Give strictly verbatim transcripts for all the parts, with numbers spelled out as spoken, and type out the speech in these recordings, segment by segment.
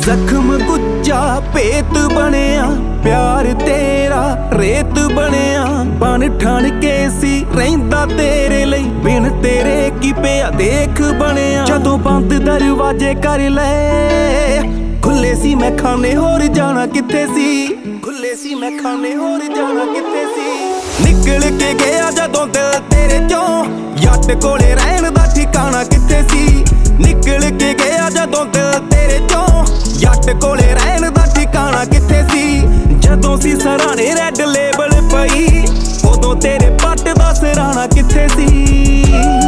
ਜ਼ਖਮ ਗੁੱਜਾ ਭੇਤ ਬਣਿਆ, ਪਿਆਰ ਤੇਰਾ ਰੇਤ ਬਣਿਆ। ਬਣ ਠਣ ਕੇ ਸੀ ਰਹਿੰਦਾ ਤੇਰੇ ਲਈ, ਬਿਨ ਤੇਰੇ ਕੀ ਪਿਆ ਦੇਖ ਬਣਿਆ। ਜਦੋਂ ਬੰਦ ਦਰਵਾਜ਼ੇ ਕਰ ਲਏ, ਖੁੱਲੇ ਸੀ ਮੈਂ ਖਾਨੇ ਹੋਰ ਜਾਣਾ ਕਿੱਥੇ ਸੀ, ਖੁੱਲੇ ਸੀ ਮੈਂ ਖਾਨੇ ਹੋਰ ਜਾਣਾ ਕਿੱਥੇ ਸੀ। ਨਿਕਲ ਕੇ ਗਿਆ ਜਦੋਂ ਦਿਲ ਤੇਰੇ ਚੋਂ, ਜੱਟ ਕੋਲੇ ਰਹਿਣ ਦਾ ਠਿਕਾਣਾ ਕਿੱਥੇ ਸੀ। ਨਿਕਲ ਕੇ ਗਿਆ ਜਦੋਂ ਦਿਲ ਤੇਰੇ ਚੋਂ, ਜੱਟ ਕੋਲੇ ਰਹਿਣ ਦਾ ਠਿਕਾਣਾ ਕਿੱਥੇ ਸੀ। ਜਦੋਂ ਸੀ ਸਰਾਣੇ ਰੈਡ ਲੇਬਲ ਪਈ, ਉਦੋਂ ਤੇਰੇ ਪੱਟ ਦਾ ਸਰਾਣਾ ਕਿੱਥੇ ਸੀ।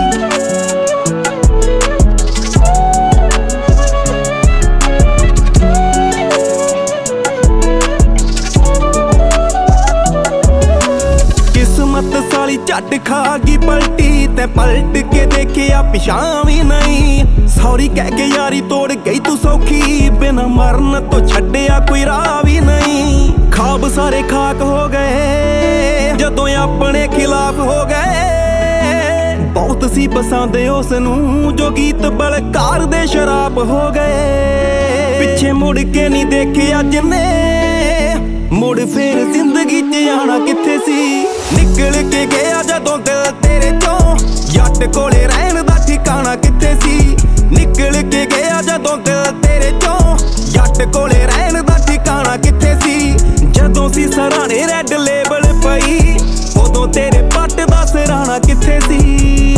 ਕਿਸਮਤ ਸਾਲੀ ਝੱਟ ਖਾ ਗਈ ਪਲਟੀ, ਤੇ ਪਲਟ ਕੇ ਦੇਖਿਆ ਪਿਛਾਂ ਵੀ ਨਹੀਂ। ਸੌਰੀ ਕਹਿ ਕੇ ਯਾਰੀ ਤੋੜ ਗਈ ਤੂੰ ਸੌਖੀ, ਬਿਨਾਂ ਮਰਨ ਤੋਂ ਛੱਡਿਆ ਕੋਈ ਰਾਹ ਵੀ ਨਹੀਂ। ਖਾਬ ਸਾਰੇ ਖਾਕ ਹੋ ਗਏ ਜਦੋਂ ਆਪਣੇ ਖਿਲਾਫ ਹੋ ਗਏ। ਬਹੁਤ ਸੀ ਪਸੰਦ ਉਸ ਨੂੰ ਜੋ ਗੀਤ ਬਲਕਾਰ ਦੇ ਸ਼ਰਾਬ ਹੋ ਗਏ। ਪਿੱਛੇ ਮੁੜ ਕੇ ਨਹੀਂ ਦੇਖਿਆ ਜਿੰਨੇ, ਮੁੜ ਫੇਰ ਜ਼ਿੰਦਗੀ 'ਚ ਆਣਾ ਕਿੱਥੇ ਸੀ। ਨਿਕਲ ਕੇ ਗਿਆ ਜਦੋਂ ਦਿਲ ਤੇਰੇ ਚੋਂ, ਜੱਟ ਕੋਲੇ ਰਹਿਣ ਦਾ ਠਿਕਾਣਾ ਕਿੱਥੇ ਸੀ। ਨਿਕਲ ਕੇ ਗਿਆ ਜਦੋਂ ਦਿਲ ਤੇਰੇ ਚੋਂ, ਜੱਟ ਕੋਲੇ ਰਹਿਣ ਦਾ ਠਿਕਾਣਾ ਕਿੱਥੇ ਸੀ। ਜਦੋਂ ਸੀ ਸਰਾਣੇ ਰੈਡ ਲੇਬਲ ਪਈ, ਉਦੋਂ ਤੇਰੇ ਪੱਟ ਦਾ ਸਰਾਣਾ ਕਿੱਥੇ ਸੀ।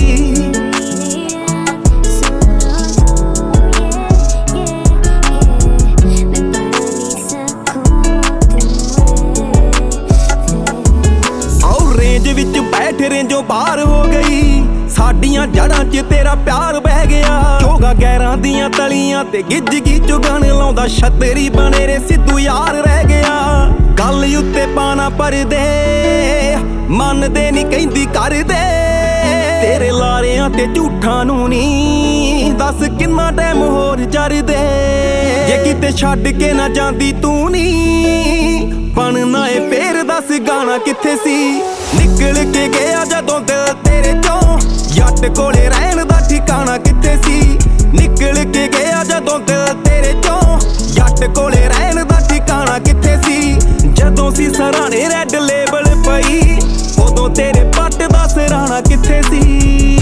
ਵਿੱਚ ਬੈਠ ਰੇਂਜੋਂ ਬਾਹਰ ਹੋ ਗਈ, ਸਾਡੀਆਂ ਜੜਾਂ 'ਚ ਤੇਰਾ ਪਿਆਰ ਬਹਿ ਗਿਆ। ਚੋਗਾ ਗੈਰਾਂ ਦੀਆਂ ਤਲੀਆਂ ਤੇ ਗਿੱਜ ਗੀ ਚੁਗਣ ਲਾਉਂਦਾ, ਛਤਰੀ ਬਣੇ ਰੇ ਸਿੱਧੂ ਯਾਰ ਰਹਿ ਗਿਆ। ਗੱਲ ਉੱਤੇ ਪਾਣਾ ਪਰਦੇ, ਮੰਨਦੇ ਨਹੀਂ ਕਹਿੰਦੀ ਕਰਦੇ। ਤੇਰੇ ਲਾਰਿਆਂ ਤੇ ਝੂਠਾਂ ਨੂੰ ਨੀ ਦੱਸ ਕਿੰਨਾ ਟਾਈਮ ਹੋਰ ਜਰਦੇ। ਜੇ ਕਿਤੇ ਛੱਡ ਕੇ ਨਾ ਜਾਂਦੀ ਤੂੰ ਨੀ, ਬਣਨਾ ਏ ਫੇਰ ਦੱਸ ਗਾਣਾ ਕਿੱਥੇ ਸੀ। ਨਿਕਲ ਕੇ ਗਿਆ ਜਦੋਂ ਦਿਲ ਤੇਰੇ ਚੋਂ, ਜੱਟ ਕੋਲੇ ਰਹਿਣ ਦਾ ਠਿਕਾਣਾ ਕਿੱਥੇ ਸੀ। ਨਿਕਲ ਕੇ ਗਿਆ ਜਦੋਂ ਦਿਲ ਤੇਰੇ ਚੋਂ, ਜੱਟ ਕੋਲੇ ਰਹਿਣ ਦਾ ਠਿਕਾਣਾ ਕਿੱਥੇ ਸੀ। ਜਦੋਂ ਸੀ ਸਰਾਣੇ ਰੈਡ ਲੇਬਲ ਪਈ, ਉਦੋਂ ਤੇਰੇ ਪੱਟ ਦਾ ਸਰਾਣਾ ਕਿੱਥੇ ਸੀ।